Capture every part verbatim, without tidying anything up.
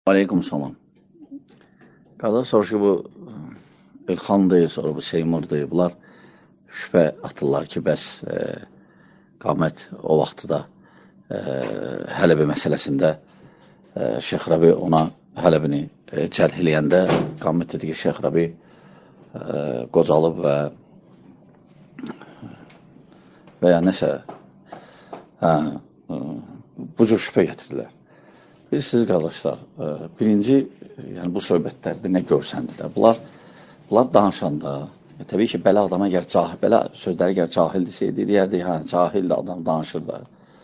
Aleyküm salam. Qardaş soruş ki, bu İlxandır, sonra bu Seymurdur. Bunlar şübhə atırlar ki, bəs e, qamət o vaxtda e, Hələbi məsələsində e, Şeyx Rəbi ona Hələbini e, cərh eləyəndə qamət dedi ki, Şeyx Rəbi e, qocalıb və və ya nəsə hə, e, bu cür şübhə gətirirlər. Bilirsiniz, qardaşlar, e, birinci, yəni bu söhbətlərdə nə görsəndi də, bunlar, bunlar danışanda, e, təbii ki, belə adama gəl cahil, belə sözləri gəl cahildirsə, deyərdi, hə, cahildir adam danışır da.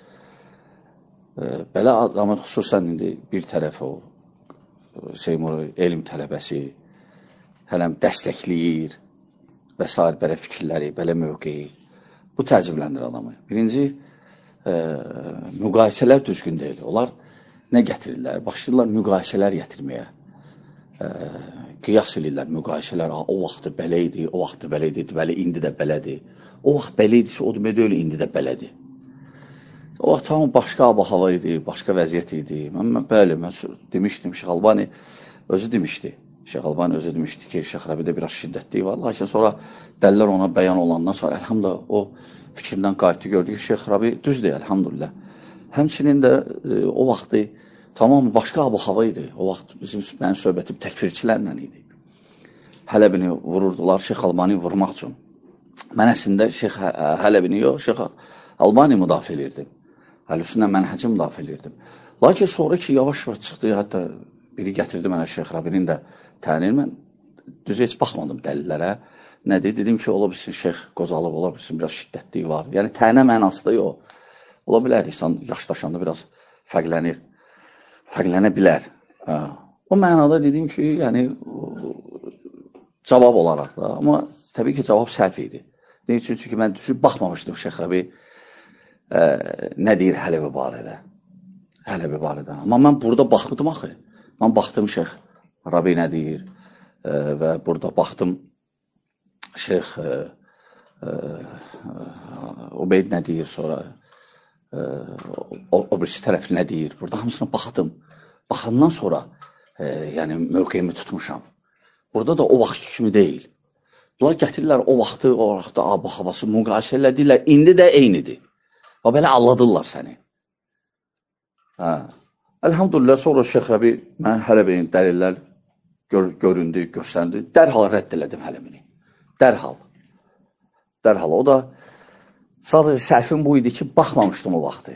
E, belə adamı xüsusən indi bir tərəf o, Seymuru, elm tələbəsi, hələm dəstəkləyir və s. belə fikirləri, belə mövqeyi. Bu təəccübləndir adamı. Birinci, e, müqayisələr düzgün deyil. Onlar nə gətirirlər? Başlayırlar müqayisələr gətirməyə. E, qiyas edirlər müqayisələr. O vaxtı belə idi, o vaxtı belə idi, deməli, indi də belədir. O vaxt belə idisə, o demək deyil, indi də belədir. O vaxt tamam başqa hava hava idi, başqa vəziyyət idi. Mən, mən bəli, mən demişdim, Şeyx Albani özü demişdi. Şeyx Albani özü demişdi ki, Şeyx Rəbidə biraz şiddətliyi var. Lakin sonra dəllər ona bəyan olandan sonra, əlhamdülillah, o fikirdən qayıtdı, gördü ki, Şeyx Rəbi düzdür, əlhamdülillah. Həmçinin də e, o vaxtı tamam başqa hava hava idi. O vaxt bizim mənim söhbətim təkfirçilərlə idi. Hələbini vururdular Şeyx Albani vurmaq üçün. Mən əslində Şeyx Hələbini yox, Şeyx Albani müdafiə edirdim. Həl-Sünnə mənhəci müdafiə edirdim. Lakin sonra ki, yavaş-yavaş çıxdı, hətta biri gətirdi mənə Şeyx Rəbinin də tənir. Mən düzü heç baxmadım dəlillərə. Nədir? Dedim ki, ola bilsin Şeyx qocalıb, ola bilsin biraz şiddətliyi var. Yəni tənə mənası da yox. Ola bilər, insan yaşlaşanda biraz fərqlənir. Fərqlənə bilər. O mənada dedim ki, yəni cavab olaraq da, amma təbii ki, cavab səhv idi. Ne üçün? Çünki mən düzü baxmamışdım Şeyx Rəbi ə, nə deyir Hələbi barədə. Hələbi barədə. Amma mən burada baxmadım axı. Mən baxdım Şeyx Rəbi nə deyir ə, və burada baxdım Şeyx ə, ə, Ubeyd nə deyir sonra ə, o, o birisi tərəf nə deyir. Burada hamısına baxdım. Baxandan sonra ə, yəni mövqeyimi tutmuşam. Burada da o vaxt kimi deyil. Bunlar gətirirlər o vaxtı, o vaxtda ab havası müqayisə edirlər. İndi də eynidir. Və belə alladırlar səni. Hə. Əlhamdülillah, sonra Şeyx Rəbi mən Hələbinin dəlillər gör, göründü, göstərildi. Dərhal rədd elədim Hələbini. Dərhal. Dərhal. O da sadəcə səhvim bu idi ki, baxmamışdım o vaxtı.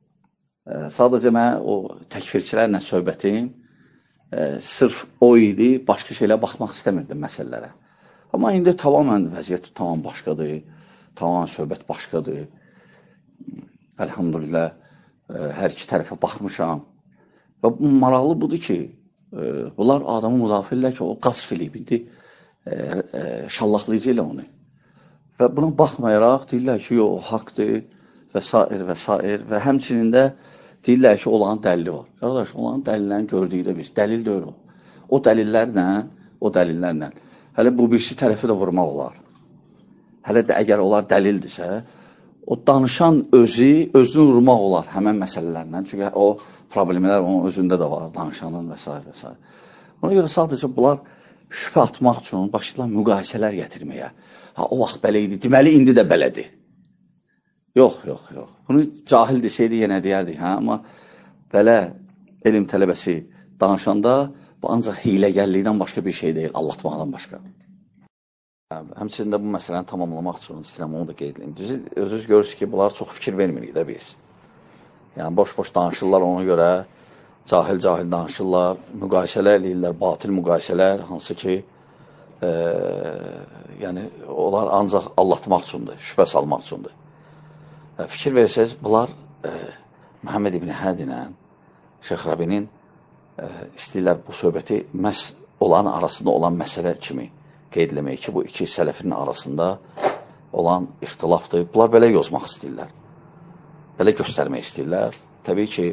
E, sadəcə mən o təkfirçilərlə söhbətim e, sırf o idi, başqa şeylə baxmaq istəmirdim məsələlərə. Amma indi tamamən vəziyyət tamam başqadır. Tamam söhbət başqadır. Əlhamdülillah, ə, hər iki tərəfə baxmışam. Və maraqlı budur ki, ə, bunlar adamı müdafiə edirlər ki, o qasf eləyib, indi şallaqlayıcı elə onu. Və buna baxmayaraq deyirlər ki, o haqdır və s. və s. və həmçinin də deyirlər ki, olan dəlili var. Qardaş, olan dəlillərini gördük də biz, dəlil deyil o. O dəlillərlə, o dəlillərlə, hələ bu birisi tərəfi də vurmaq olar. Hələ də əgər onlar dəlildirsə, o danışan özü, özünü vurmaq olar həmən məsələlərlə. Çünki o problemlər onun özündə də var, danışanın və s. və s. Ona görə sadəcə bunlar şübhə atmaq üçün başlayırlar müqayisələr gətirməyə. Ha, o vaxt belə idi, deməli indi də belədir. Yox, yox, yox. Bunu cahil desəydi yenə deyərdik, hə? Amma belə elm tələbəsi danışanda bu ancaq hiləgərlikdən başqa bir şey deyil, allatmaqdan başqa. Həmçinin də bu məsələni tamamlamaq üçün istəyirəm, onu da qeyd edeyim. Düzü, özünüz görürsünüz ki, bunlar çox fikir vermirik də biz. Yəni, boş-boş danışırlar ona görə, cahil-cahil danışırlar, müqayisələr eləyirlər, batil müqayisələr, hansı ki, e, yəni, onlar ancaq allatmaq üçündür, şübhə salmaq üçündür. E, fikir versəz, bunlar e, Məhəmməd İbn Həd ilə Şeyx Rəbinin e, istəyirlər bu söhbəti məhz olan arasında olan məsələ kimi qeyd eləmək ki, bu iki sələfinin arasında olan ixtilafdır. Bunlar belə yozmaq istəyirlər. Belə göstərmək istəyirlər. Təbii ki,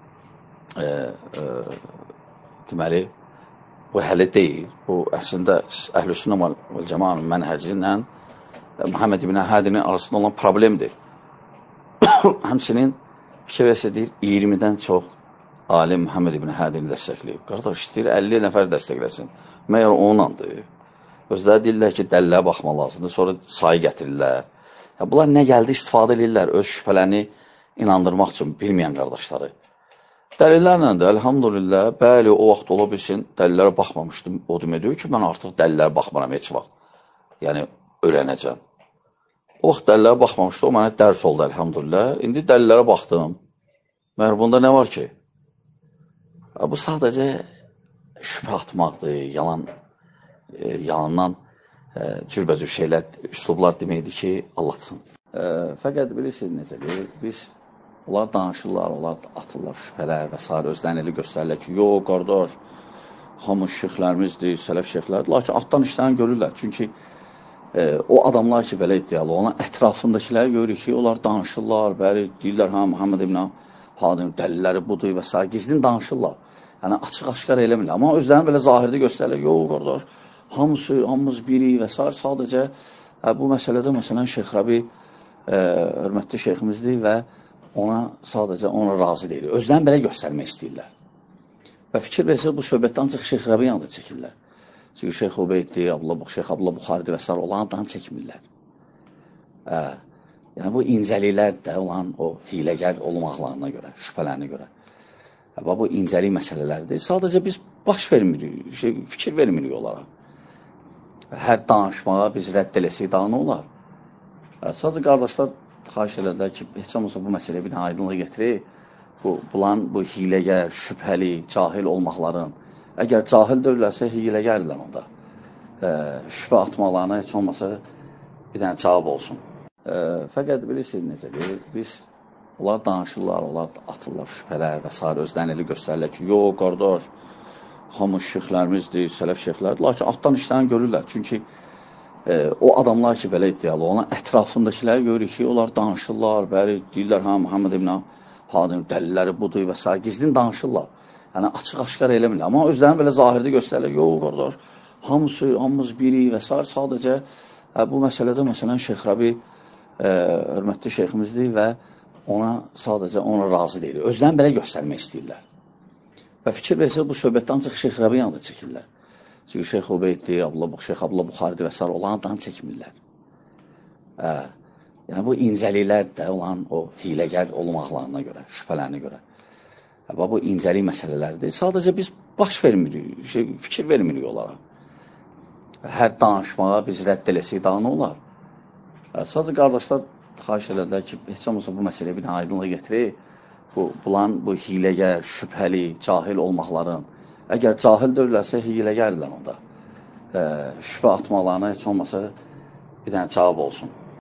e, e, deməli, bu hələ deyil. Bu, əslində, Əhl-Sünnə vəl Cəmaənin mənhəci ilə Məhəmməd İbn Hədinin arasında olan problemdir. Həmçinin fikir versə deyir, iyirmidən çox alim Muhammed ibn Hədini dəstəkləyib. Qardaş, istəyir əlli nəfər dəstəkləsin. Məyər onunlandır. Özləri deyirlər ki, dəlillərə baxmaq lazımdır, sonra sayı gətirirlər. Ya, bunlar nə gəldi istifadə edirlər öz şübhələrini inandırmaq üçün bilməyən qardaşları. Dəlillərlə də, elhamdülillah, bəli, o vaxt ola bilsin, dəlillərə baxmamışdım. O demək deyir ki, mən artıq dəlillərə baxmaram heç vaxt. Yəni, öyrənəcəm. O vaxt dəlillərə baxmamışdı, o mənə dərs oldu, elhamdülillah. İndi dəlillərə baxdım. Məhər, bunda nə var ki? Bu sadəcə şübhə atmaqdır, yalan, e, yalandan e, cürbəcür şeylər, üslublar deməkdir ki, Allahsın. E, fəqət bilirsiniz necədir, biz onlar danışırlar, onlar atırlar şübhələr və s. özlərini elə göstərirlər ki, yox, qardaş, hamı şeyxlərimizdir, sələf şeyxlərdir, lakin altdan işlərini görürlər. Çünki e, o adamlar ki, belə iddialı olan ətrafındakiləri görür ki, onlar danışırlar, bəli, deyirlər, hə, Muhammed ibn Hədinin dəlilləri budur və s. Gizlin danışırlar. Yəni, açıq-aşkar eləmirlər. Amma özlərini belə zahirdə göstərirlər. Yox, qardaş, hamısı, hamımız biri və s. Sadəcə, ə, bu məsələdə, məsələn, Şeyx Rəbi ə, hörmətli şeyximizdir və ona sadəcə ona razı deyil. Özlərini belə göstərmək istəyirlər. Və fikir versək, bu söhbətdə ancaq Şeyx Rəbi yanında çəkirlər. Çünki Şeyx Ubeyddir, Şeyx Abdullah Buxaridir və s. olandan çəkmirlər. Ə, yəni, bu incəliklər də olan o hiləgər olmaqlarına görə, şübhələrinə görə. Və bu incəlik məsələlərdir. Sadəcə biz baş vermirik, şey, fikir vermirik onlara. Hər danışmağa biz rədd eləsək daha nə olar? Sadəcə qardaşlar xahiş edərlər ki, heç olmasa bu məsələyə bir aydınlıq getirir. Bu, bulan, bu hiləgər, şübhəli, cahil olmaqların. Əgər cahil dövlərsə, hiləgərdirlər onda. E, şübhə atmalarına heç olmasa bir dənə cavab olsun. E, fəqət bilirsiniz necədir, biz onlar danışırlar, onlar atırlar şübhələr və s. özlərini elə göstərirlər ki, yox, qardaş, hamı şeyxlərimizdir, sələf şeyxlərdir, lakin altdan işlərini görürlər. Çünki e, o adamlar ki, belə iddialı olan ətrafındakiləri görür ki, onlar danışırlar, bəli, deyirlər, hə, Muhammed ibn Hədinin dəlilləri budur və s. Gizlin danışırlar. Yəni, açıq-aşkar eləmirlər. Amma özlərini belə zahirdə göstərirlər, yox, qardaş, hamısı, hamımız biri və s. Sadəcə, ə, bu məsələdə, məsələn, Şeyx Rəbi ə, hörmətli şeyximizdir və ona sadəcə ona razı deyil. Özlərini belə göstərmək istəyirlər. Və fikir versək, bu söhbətdə ancaq Şeyx Rəbi yanında çəkirlər. Çünki Şeyx Ubeyddir, Şeyx Abdullah Buxaridir və s. olandan çəkmirlər. Ə, yəni, bu incəliklər də olan o hiləgər olmaqlarına görə, şübhələrinə görə. Və bu incəlik məsələlərdir. Sadəcə biz baş vermirik, şey, fikir vermirik onlara. Hər danışmağa biz rədd eləsək daha nə olar? Sadəcə qardaşlar xahiş edərlər ki, heç olmasa bu məsələyə bir aydınlıq getirir. Bu, bulan, bu hiləgər, şübhəli, cahil olmaqların. Əgər cahil dövlərsə, hiləgərdirlər onda. E, şübhə atmalarına heç olmasa bir dənə cavab olsun.